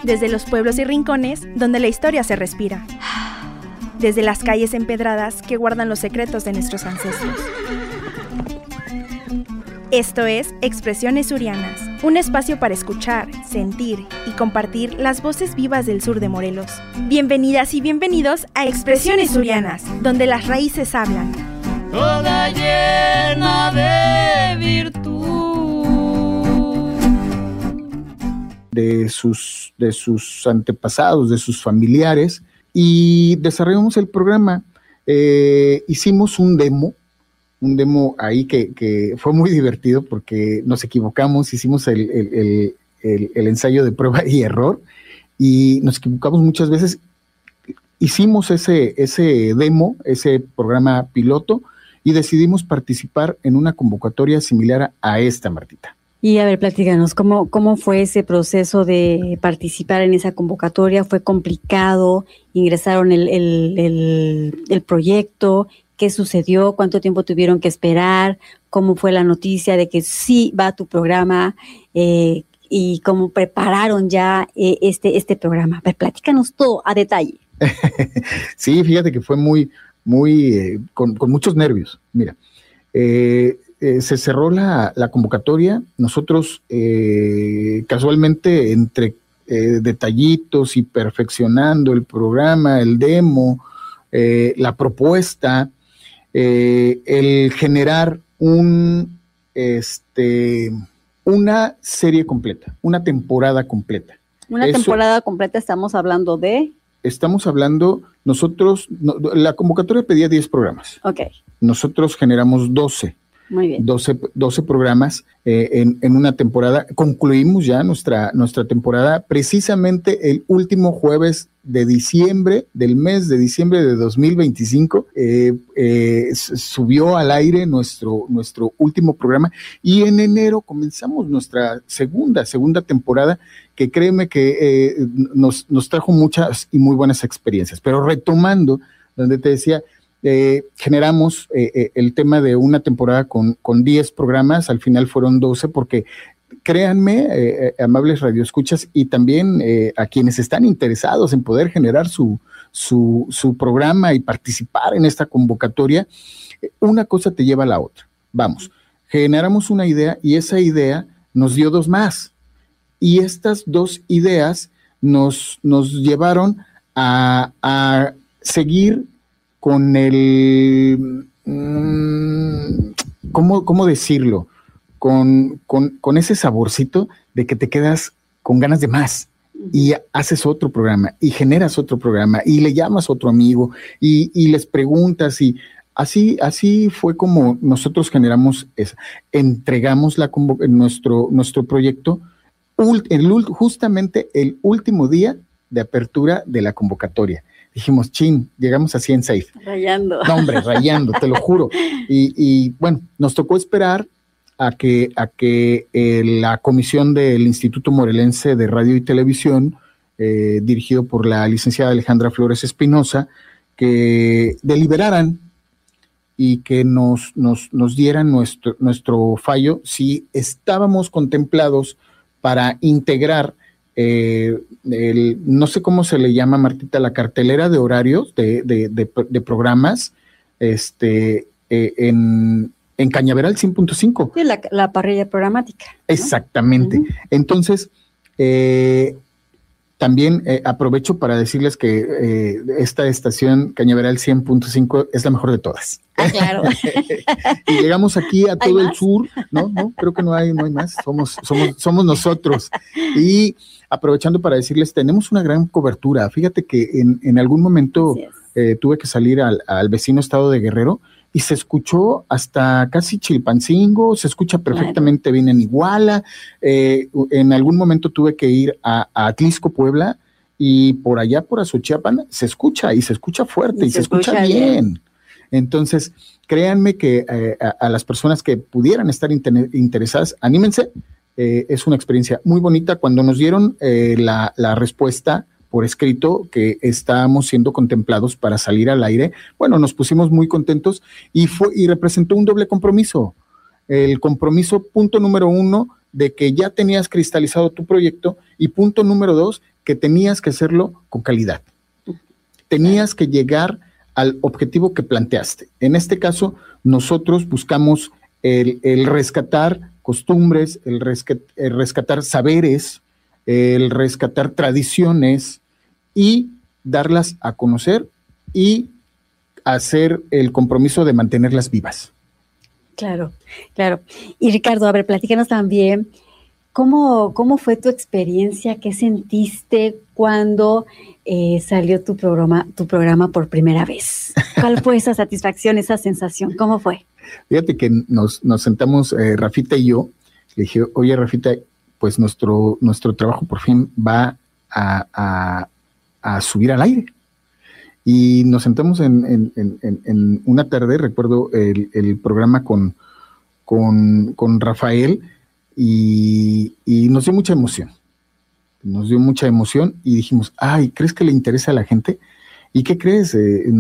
Desde los pueblos y rincones donde la historia se respira. Desde las calles empedradas que guardan los secretos de nuestros ancestros. Esto es Expresiones Surianas, un espacio para escuchar, sentir y compartir las voces vivas del sur de Morelos. Bienvenidas y bienvenidos a Expresiones Surianas, donde las raíces hablan. Toda llena de virtud. De sus antepasados, de sus familiares, y desarrollamos el programa. Hicimos un demo ahí que fue muy divertido porque nos equivocamos, hicimos el ensayo de prueba y error y nos equivocamos muchas veces. Hicimos ese demo, ese programa piloto, y decidimos participar en una convocatoria similar a esta, Martita. Y a ver, platícanos, ¿cómo fue ese proceso de participar en esa convocatoria? ¿Fue complicado? ¿Ingresaron el proyecto? ¿Qué sucedió? ¿Cuánto tiempo tuvieron que esperar? ¿Cómo fue la noticia de que sí va tu programa? ¿Y cómo prepararon ya este programa? A ver, platícanos todo a detalle. Sí, fíjate que fue muy con muchos nervios. Mira, se cerró la convocatoria. Nosotros casualmente entre detallitos y perfeccionando el programa, el demo, la propuesta, el generar una serie completa, una temporada completa. Temporada completa, estamos hablando de... La convocatoria pedía 10 programas. Ok. Nosotros generamos 12. Muy bien. 12 programas en una temporada. Concluimos ya nuestra temporada precisamente el último jueves de diciembre, del mes de diciembre de 2025. Subió al aire nuestro último programa y en enero comenzamos nuestra segunda temporada, que créeme que nos trajo muchas y muy buenas experiencias. Pero retomando, donde te decía, generamos el tema de una temporada con 10 programas, al final fueron 12, porque créanme, amables radioescuchas, y también a quienes están interesados en poder generar su programa y participar en esta convocatoria, una cosa te lleva a la otra. Vamos, generamos una idea y esa idea nos dio 2 más. Y estas 2 ideas nos llevaron a seguir con ¿cómo decirlo? Con ese saborcito de que te quedas con ganas de más y haces otro programa y generas otro programa y le llamas a otro amigo y les preguntas, y así fue como nosotros generamos entregamos nuestro proyecto justamente el último día de apertura de la convocatoria. Dijimos, llegamos así en safe. Rayando. No, hombre, rayando, te lo juro. Y bueno, nos tocó esperar a que la comisión del Instituto Morelense de Radio y Televisión, dirigido por la licenciada Alejandra Flores Espinosa, que deliberaran y que nos dieran nuestro fallo si estábamos contemplados para integrar no sé cómo se le llama, Martita, la cartelera de horarios de programas en Cañaveral 100.5. Sí, la parrilla programática, ¿no? Exactamente. Entonces, también aprovecho para decirles que esta estación Cañaveral 100.5 es la mejor de todas. Ah, claro. Y llegamos aquí a todo el sur, ¿no? Creo que no hay más, somos nosotros. Y aprovechando para decirles, tenemos una gran cobertura. Fíjate que en algún momento tuve que salir al vecino estado de Guerrero y se escuchó hasta casi Chilpancingo, se escucha perfectamente bien en Iguala. En algún momento tuve que ir a Atlisco, Puebla, y por allá, por Azochiapan, se escucha fuerte y se escucha bien. Entonces, créanme que a las personas que pudieran estar interesadas, anímense. Es una experiencia muy bonita. Cuando nos dieron la respuesta por escrito que estábamos siendo contemplados para salir al aire, bueno, nos pusimos muy contentos y representó un doble compromiso. El compromiso, punto número 1, de que ya tenías cristalizado tu proyecto, y punto número 2, que tenías que hacerlo con calidad. Tenías que llegar al objetivo que planteaste. En este caso, nosotros buscamos el rescatar costumbres, el rescatar saberes, el rescatar tradiciones y darlas a conocer y hacer el compromiso de mantenerlas vivas. Claro, claro. Y Ricardo, a ver, platícanos también, ¿cómo fue tu experiencia? ¿Qué sentiste cuando salió tu programa por primera vez? ¿Cuál fue esa satisfacción, esa sensación? ¿Cómo fue? Fíjate que nos sentamos, Rafita y yo, le dije, oye, Rafita, pues nuestro trabajo por fin va a subir al aire. Y nos sentamos en una tarde, recuerdo el programa con Rafael, y nos dio mucha emoción. Nos dio mucha emoción y dijimos, ay, ¿crees que le interesa a la gente? ¿Y qué crees?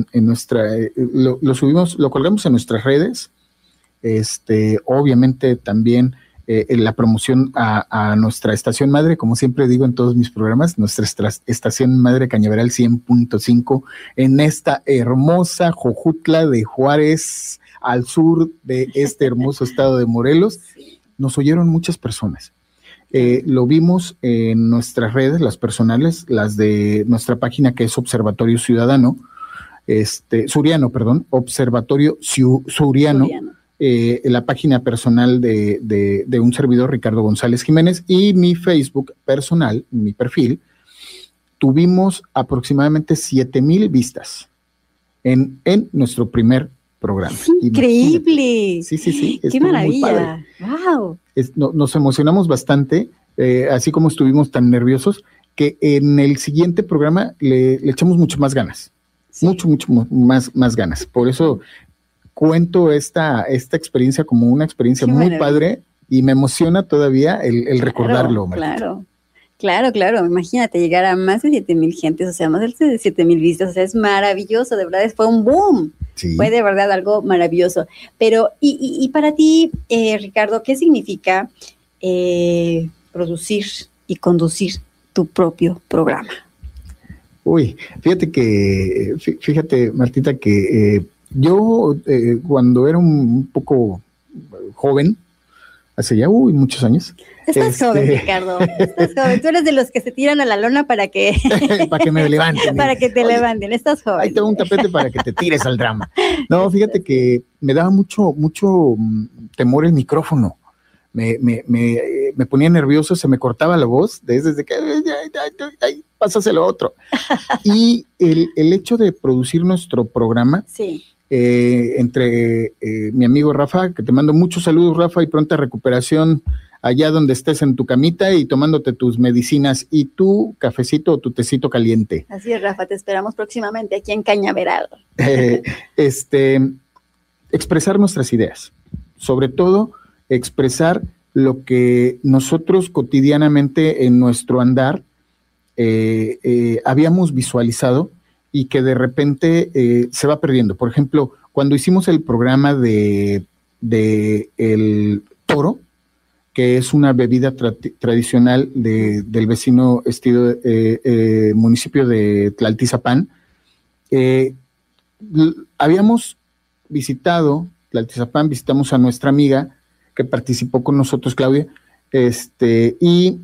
Lo subimos, lo colgamos en nuestras redes. Obviamente también en la promoción a nuestra estación madre, como siempre digo en todos mis programas, nuestra estación madre Cañaveral 100.5 en esta hermosa Jojutla de Juárez, al sur de este hermoso estado de Morelos. Nos oyeron muchas personas. Lo vimos en nuestras redes, las personales, las de nuestra página que es Observatorio Ciudadano, Observatorio Suriano. La página personal de un servidor, Ricardo González Jiménez, y mi Facebook personal, mi perfil, tuvimos aproximadamente 7,000 vistas en nuestro primer programa. ¡Increíble! Sí. ¡Qué maravilla! ¡Wow! Nos emocionamos bastante, así como estuvimos tan nerviosos, que en el siguiente programa le echamos mucho más ganas. Sí. Mucho más ganas. Por eso cuento esta experiencia como una experiencia muy padre y me emociona todavía el recordarlo. Claro, imagínate llegar a más de 7,000 gentes, o sea, más de 7,000 vistas, o sea, es maravilloso, de verdad, fue un boom, sí. Fue de verdad algo maravilloso. Pero, y para ti, Ricardo, ¿qué significa producir y conducir tu propio programa? Uy, fíjate, Martita, que yo cuando era un poco joven, hace ya muchos años. Estás joven, Ricardo, estás joven. Tú eres de los que se tiran a la lona para que me levanten. Para que te levanten, estás joven. Ahí tengo un tapete para que te tires al drama. No, fíjate que me daba mucho temor el micrófono. Me ponía nervioso, se me cortaba la voz desde que pásaselo a otro. Y el hecho de producir nuestro programa, sí. Entre mi amigo Rafa, que te mando muchos saludos, Rafa, y pronta recuperación allá donde estés en tu camita y tomándote tus medicinas y tu cafecito o tu tecito caliente. Así es, Rafa, te esperamos próximamente aquí en Cañaveral. Expresar nuestras ideas, sobre todo expresar lo que nosotros cotidianamente en nuestro andar habíamos visualizado y que de repente se va perdiendo. Por ejemplo, cuando hicimos el programa de el toro, que es una bebida tradicional del vecino municipio de Tlaltizapán, habíamos visitado Tlaltizapán, visitamos a nuestra amiga que participó con nosotros, Claudia, y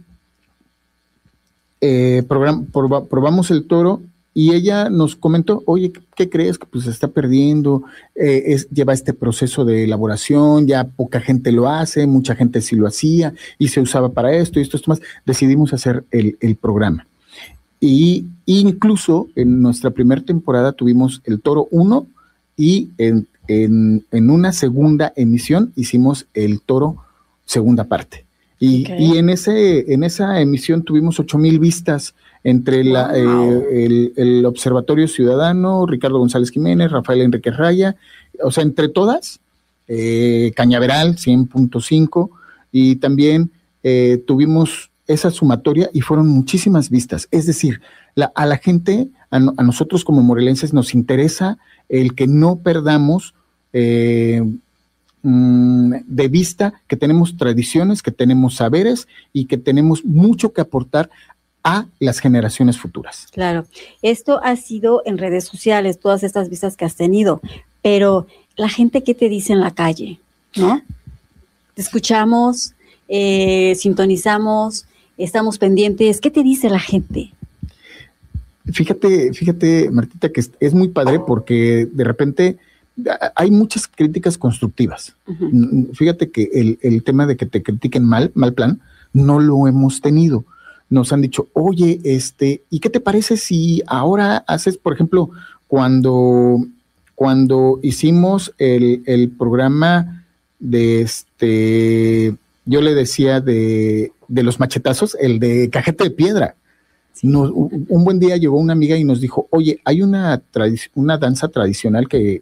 probamos el toro. Y ella nos comentó, oye, ¿qué crees? Que pues se está perdiendo, lleva este proceso de elaboración, ya poca gente lo hace, mucha gente sí lo hacía y se usaba para esto y esto más. Decidimos hacer el programa. Y incluso en nuestra primera temporada tuvimos el Toro 1 y en una segunda emisión hicimos el Toro segunda parte. Y en esa emisión tuvimos 8,000 vistas entre el Observatorio Ciudadano, Ricardo González Jiménez, Rafael Enriquez Raya, o sea, entre todas, Cañaveral 100.5, y también tuvimos esa sumatoria y fueron muchísimas vistas. Es decir, a la gente, a nosotros como morelenses nos interesa el que no perdamos de vista que tenemos tradiciones, que tenemos saberes y que tenemos mucho que aportar a las generaciones futuras. Claro, esto ha sido en redes sociales, todas estas vistas que has tenido, pero la gente, ¿qué te dice en la calle? ¿No? Te escuchamos, sintonizamos, estamos pendientes. ¿Qué te dice la gente? Fíjate, Martita, que es muy padre porque de repente hay muchas críticas constructivas. Uh-huh. Fíjate que el tema de que te critiquen mal plan, no lo hemos tenido. Nos han dicho, oye, ¿y qué te parece si ahora haces, por ejemplo, cuando hicimos el programa de yo le decía de los machetazos, el de Cajete de Piedra. Sí. Un buen día llegó una amiga y nos dijo, oye, hay una danza tradicional que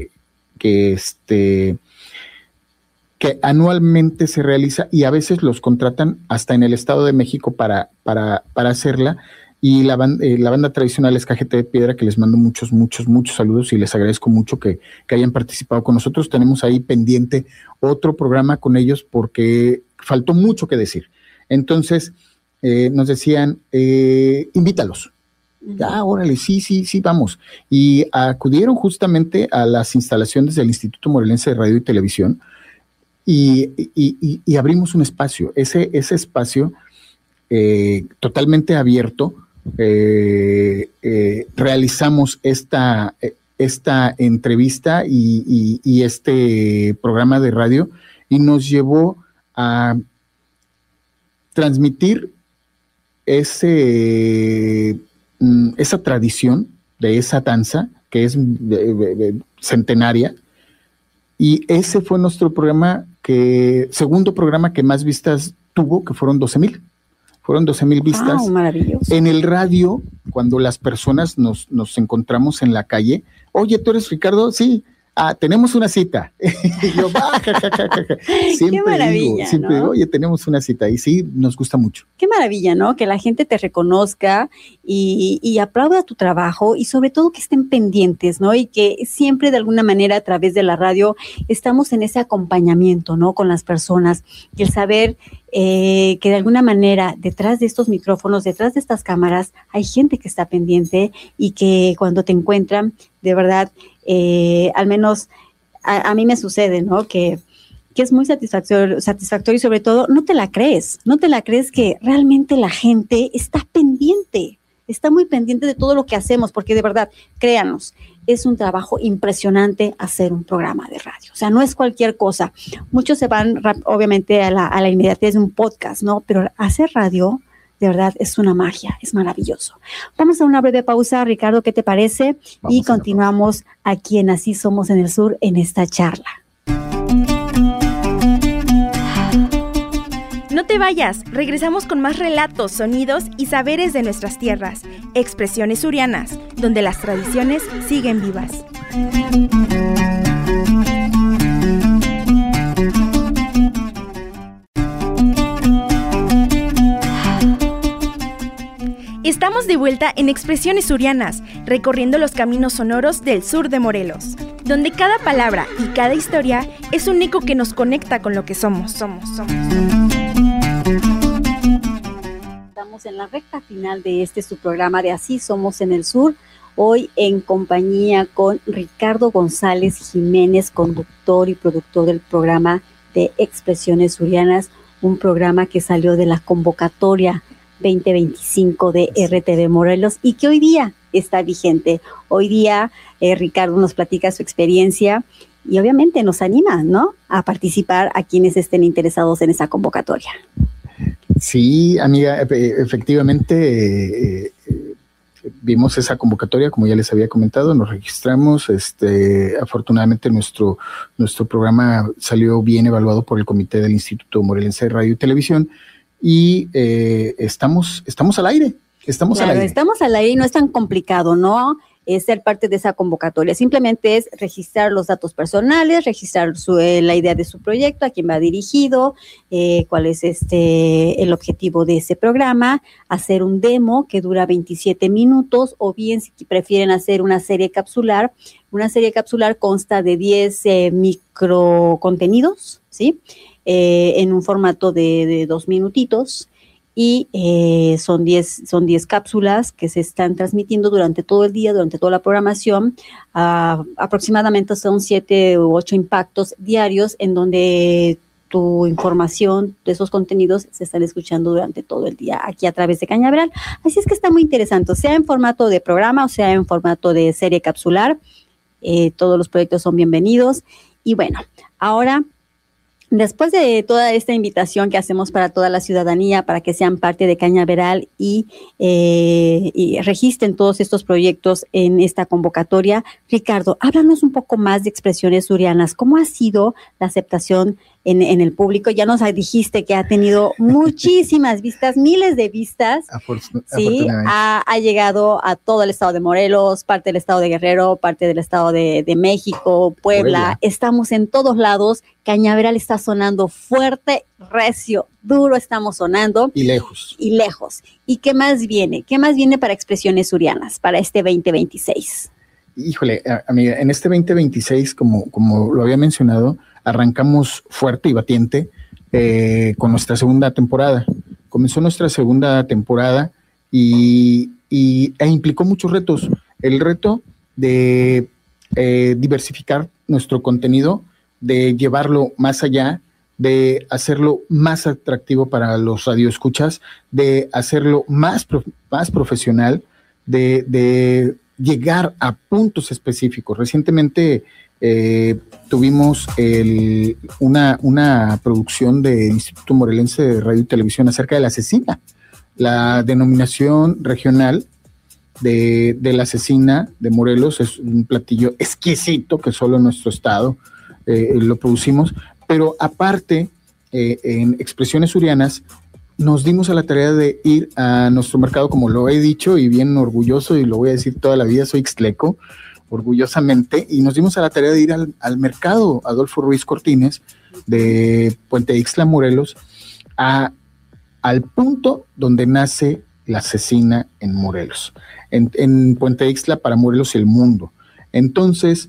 anualmente se realiza y a veces los contratan hasta en el Estado de México para hacerla, y la banda tradicional es Cajete de Piedra, que les mando muchos saludos y les agradezco mucho que hayan participado con nosotros. Tenemos ahí pendiente otro programa con ellos porque faltó mucho que decir. Entonces nos decían, invítalos. Órale, sí, vamos. Y acudieron justamente a las instalaciones del Instituto Morelense de Radio y Televisión y abrimos un espacio. Ese espacio totalmente abierto, realizamos esta entrevista y este programa de radio, y nos llevó a transmitir esa tradición de esa danza que es centenaria, y ese fue nuestro segundo programa que más vistas tuvo, que fueron 12,000. Fueron 12,000 vistas. ¡Wow! Maravilloso. En el radio, cuando las personas nos encontramos en la calle, oye, ¿tú eres Ricardo? Sí. Tenemos una cita. Y yo, siempre digo, oye, tenemos una cita, y sí, nos gusta mucho. Qué maravilla, ¿no? Que la gente te reconozca y aplauda tu trabajo, y sobre todo que estén pendientes, ¿no? Y que siempre de alguna manera a través de la radio estamos en ese acompañamiento, ¿no? Con las personas, y el saber que de alguna manera detrás de estos micrófonos, detrás de estas cámaras, hay gente que está pendiente, y que cuando te encuentran, de verdad, al menos a mí me sucede, ¿no? Que es muy satisfactorio, y sobre todo no te la crees que realmente la gente está muy pendiente de todo lo que hacemos, porque de verdad, créanos, es un trabajo impresionante hacer un programa de radio. O sea, no es cualquier cosa. Muchos se van obviamente a la inmediatez de un podcast, ¿no? Pero hacer radio, de verdad, es una magia, es maravilloso. Vamos a una breve pausa, Ricardo, ¿qué te parece? Y continuamos aquí en Así Somos en el Sur, en esta charla. No te vayas, regresamos con más relatos, sonidos y saberes de nuestras tierras, expresiones surianas, donde las tradiciones siguen vivas. Estamos de vuelta en Expresiones Surianas, recorriendo los caminos sonoros del sur de Morelos, donde cada palabra y cada historia es un eco que nos conecta con lo que somos. Estamos en la recta final de su programa de Así Somos en el Sur, hoy en compañía con Ricardo González Jiménez, conductor y productor del programa de Expresiones Surianas, un programa que salió de la convocatoria 2025 de RTV Morelos y que hoy día está vigente. Hoy día Ricardo nos platica su experiencia y obviamente nos anima, ¿no?, a participar a quienes estén interesados en esa convocatoria. Sí, amiga, efectivamente vimos esa convocatoria, como ya les había comentado, nos registramos, afortunadamente nuestro programa salió bien evaluado por el comité del Instituto Morelense de Radio y Televisión, y estamos al aire. Estamos al aire y no es tan complicado, ¿no? Ser parte de esa convocatoria. Simplemente es registrar los datos personales, registrar la idea de su proyecto, a quién va dirigido, cuál es el objetivo de ese programa, hacer un demo que dura 27 minutos, o bien si prefieren hacer una serie capsular consta de 10 microcontenidos, ¿sí? En un formato de 2 minutitos. y son 10 cápsulas que se están transmitiendo durante todo el día, durante toda la programación. Aproximadamente son 7 u 8 impactos diarios en donde tu información de esos contenidos se están escuchando durante todo el día aquí a través de Cañaveral. Así es que está muy interesante, sea en formato de programa o sea en formato de serie capsular. Todos los proyectos son bienvenidos. Y bueno, ahora, después de toda esta invitación que hacemos para toda la ciudadanía, para que sean parte de Cañaveral y registren todos estos proyectos en esta convocatoria, Ricardo, háblanos un poco más de Expresiones Surianas. ¿Cómo ha sido la aceptación en el público? Ya nos dijiste que ha tenido muchísimas vistas, miles de vistas. Sí, ha llegado a todo el estado de Morelos, parte del estado de Guerrero, parte del estado de México, Puebla. Estamos en todos lados. Cañaveral está sonando fuerte, recio, duro estamos sonando. Y lejos. ¿Y qué más viene? ¿Qué más viene para Expresiones Surianas para este 2026? Híjole, amiga, en este 2026, como lo había mencionado, arrancamos fuerte y batiente con nuestra segunda temporada. Comenzó nuestra segunda temporada e implicó muchos retos. El reto de diversificar nuestro contenido, de llevarlo más allá, de hacerlo más atractivo para los radioescuchas, de hacerlo más profesional, de llegar a puntos específicos. Recientemente tuvimos una producción del Instituto Morelense de Radio y Televisión acerca de la cecina, la denominación regional de la cecina de Morelos. Es un platillo exquisito que solo en nuestro estado lo producimos, pero aparte en Expresiones Surianas nos dimos a la tarea de ir a nuestro mercado, como lo he dicho y bien orgulloso, y lo voy a decir toda la vida, soy ixtleco, orgullosamente, y nos dimos a la tarea de ir al mercado Adolfo Ruiz Cortines de Puente Ixtla, Morelos, al punto donde nace la cecina en Morelos, en Puente Ixtla para Morelos y el mundo. Entonces,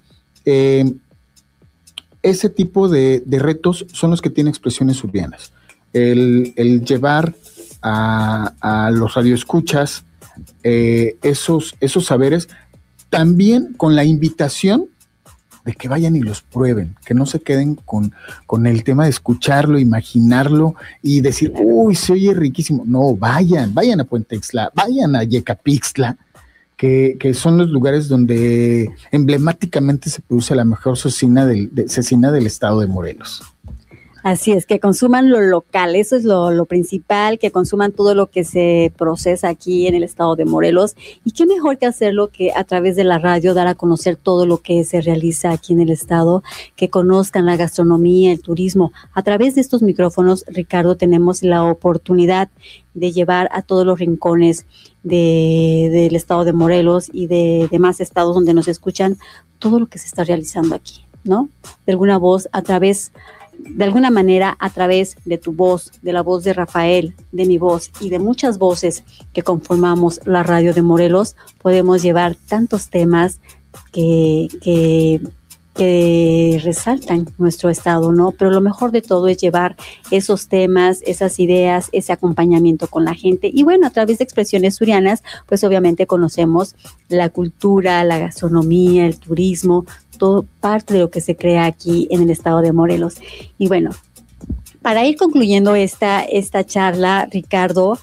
ese tipo de retos son los que tiene Expresiones Surianas. El llevar a los radioescuchas esos saberes, también con la invitación de que vayan y los prueben, que no se queden con el tema de escucharlo, imaginarlo y decir, uy, se oye riquísimo. No, vayan a Puente Ixtla, vayan a Yecapixtla, que son los lugares donde emblemáticamente se produce la mejor cecina del estado de Morelos. Así es, que consuman lo local, eso es lo principal, que consuman todo lo que se procesa aquí en el estado de Morelos. Y qué mejor que hacerlo que a través de la radio, dar a conocer todo lo que se realiza aquí en el estado, que conozcan la gastronomía, el turismo. A través de estos micrófonos, Ricardo, tenemos la oportunidad de llevar a todos los rincones del estado de Morelos y de demás estados donde nos escuchan todo lo que se está realizando aquí, ¿no? De alguna manera, a través de tu voz, de la voz de Rafael, de mi voz y de muchas voces que conformamos la radio de Morelos, podemos llevar tantos temas que resaltan nuestro estado, ¿no? Pero lo mejor de todo es llevar esos temas, esas ideas, ese acompañamiento con la gente. Y bueno, a través de Expresiones Surianas, pues obviamente conocemos la cultura, la gastronomía, el turismo, todo parte de lo que se crea aquí en el estado de Morelos. Y bueno, para ir concluyendo esta charla, Ricardo,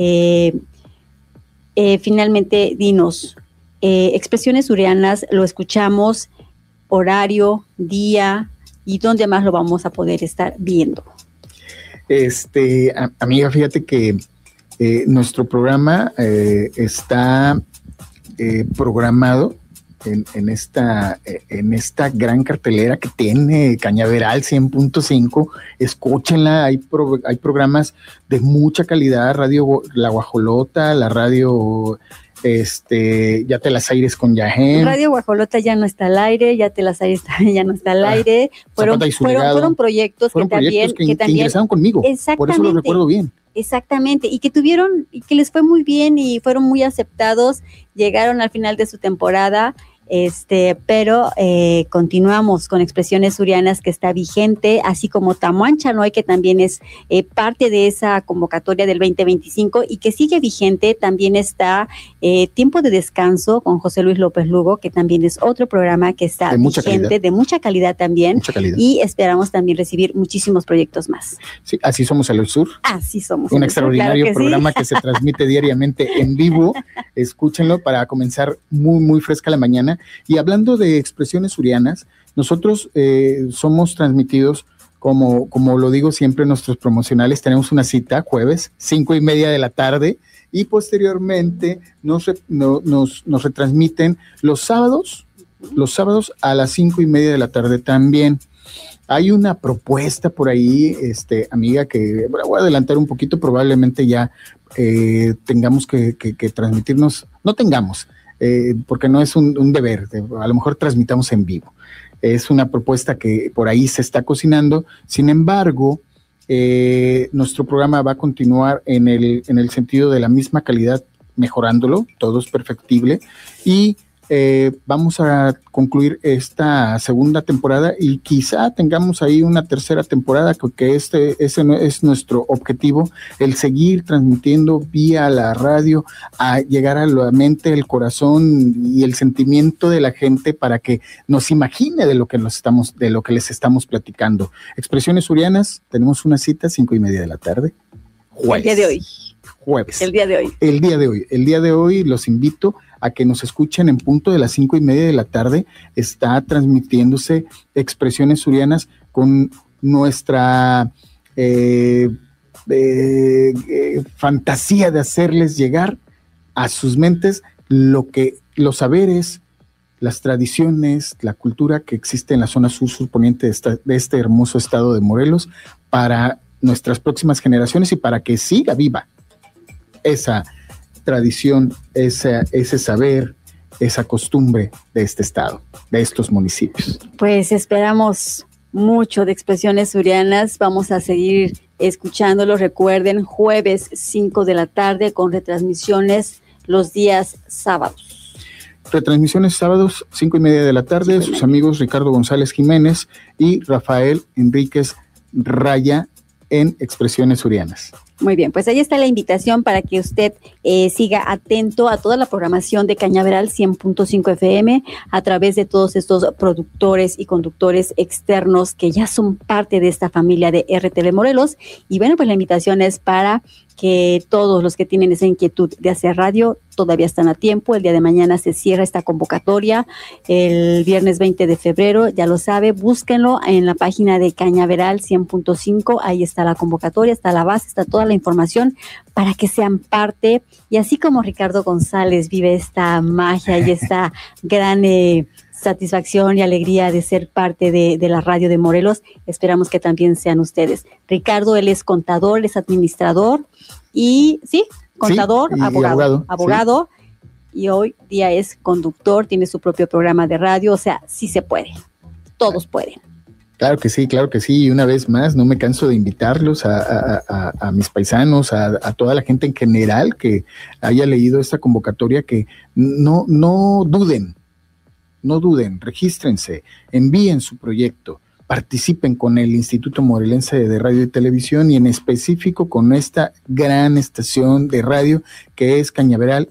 finalmente dinos, Expresiones Surianas, lo escuchamos, horario, día, y dónde más lo vamos a poder estar viendo. Amiga, fíjate que nuestro programa está programado en esta gran cartelera que tiene Cañaveral 100.5. Escúchenla, hay programas de mucha calidad, Radio La Guajolota, la radio Ya te las aires con Yahem. Radio Guajolota ya no está al aire, Ya te las aires también ya no está al aire. Fueron proyectos que también ingresaron conmigo, por eso lo recuerdo bien. Exactamente, y que les fue muy bien y fueron muy aceptados, llegaron al final de su temporada pero continuamos con Expresiones Surianas, que está vigente, así como Tamuán Chanoy, que también es parte de esa convocatoria del 2025 y que sigue vigente. También está Tiempo de Descanso con José Luis López Lugo, que también es otro programa que está vigente, de mucha calidad también. Mucha calidad. Y esperamos también recibir muchísimos proyectos más. Sí, así somos el Sur. Así somos. Un extraordinario programa que se transmite diariamente en vivo. Escúchenlo para comenzar muy fresca la mañana. Y hablando de Expresiones Surianas, nosotros somos transmitidos, como lo digo siempre en nuestros promocionales, tenemos una cita jueves, 5:30 de la tarde, y posteriormente nos retransmiten los sábados a las 5:30 de la tarde también. Hay una propuesta por ahí, amiga, que voy a adelantar un poquito, probablemente ya tengamos que transmitirnos, no tengamos, porque no es un deber, a lo mejor transmitamos en vivo. Es una propuesta que por ahí se está cocinando. Sin embargo, nuestro programa va a continuar en el sentido de la misma calidad, mejorándolo, todo es perfectible, y vamos a concluir esta segunda temporada y quizá tengamos ahí una tercera temporada, porque ese es nuestro objetivo, el seguir transmitiendo vía la radio, a llegar a la mente, el corazón y el sentimiento de la gente para que nos imagine de lo que les estamos platicando. Expresiones Surianas, tenemos una cita 5:30 de la tarde. Jueves. El día de hoy. Jueves. El día de hoy. El día de hoy los invito a que nos escuchen en punto de las 5:30 de la tarde. Está transmitiéndose Expresiones Surianas con nuestra fantasía de hacerles llegar a sus mentes los saberes, las tradiciones, la cultura que existe en la zona sur-poniente de este hermoso estado de Morelos para nuestras próximas generaciones y para que siga viva esa tradición, ese saber, esa costumbre de este estado, de estos municipios. Pues esperamos mucho de Expresiones Surianas, vamos a seguir escuchándolo. Recuerden, jueves 5 de la tarde con retransmisiones los días sábados. Retransmisiones sábados, 5:30 de la tarde, sus amigos Ricardo González Jiménez y Rafael Enríquez Raya en Expresiones Surianas. Muy bien, pues ahí está la invitación para que usted siga atento a toda la programación de Cañaveral 100.5 FM a través de todos estos productores y conductores externos que ya son parte de esta familia de RTV Morelos. Y bueno, pues la invitación es para que todos los que tienen esa inquietud de hacer radio todavía están a tiempo. El día de mañana se cierra esta convocatoria, el viernes 20 de febrero, ya lo sabe, búsquenlo en la página de Cañaveral 100.5, ahí está la convocatoria, está la base, está toda la información para que sean parte, y así como Ricardo González vive esta magia y esta gran satisfacción y alegría de ser parte de la radio de Morelos, esperamos que también sean ustedes. Ricardo, él es contador, él es administrador y contador, sí, abogado, sí. Y hoy día es conductor, tiene su propio programa de radio, o sea, sí se puede, todos pueden. Claro que sí, y una vez más no me canso de invitarlos a mis paisanos, a toda la gente en general que haya leído esta convocatoria, que no duden, regístrense, envíen su proyecto, participen con el Instituto Morelense de Radio y Televisión y en específico con esta gran estación de radio que es Cañaveral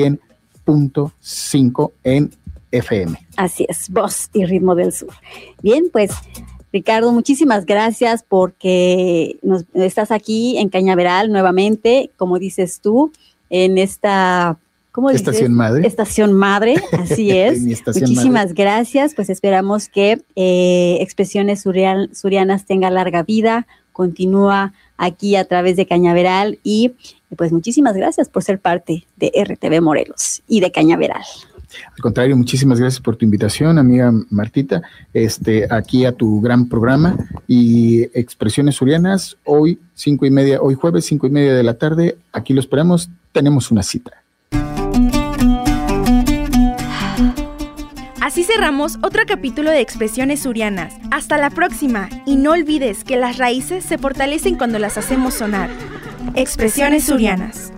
100.5 en FM. Así es, voz y ritmo del sur. Bien, pues Ricardo, muchísimas gracias porque estás aquí en Cañaveral nuevamente, como dices tú, en esta... ¿Cómo dices? Estación Madre. Estación Madre, así es. Muchísimas gracias, pues esperamos que Expresiones Surianas tenga larga vida, continúa aquí a través de Cañaveral y pues muchísimas gracias por ser parte de RTV Morelos y de Cañaveral. Al contrario, muchísimas gracias por tu invitación, amiga Martita, aquí a tu gran programa y Expresiones Surianas, hoy jueves 5:30 de la tarde, aquí lo esperamos, tenemos una cita. Así cerramos otro capítulo de Expresiones Surianas. Hasta la próxima y no olvides que las raíces se fortalecen cuando las hacemos sonar. Expresiones Surianas.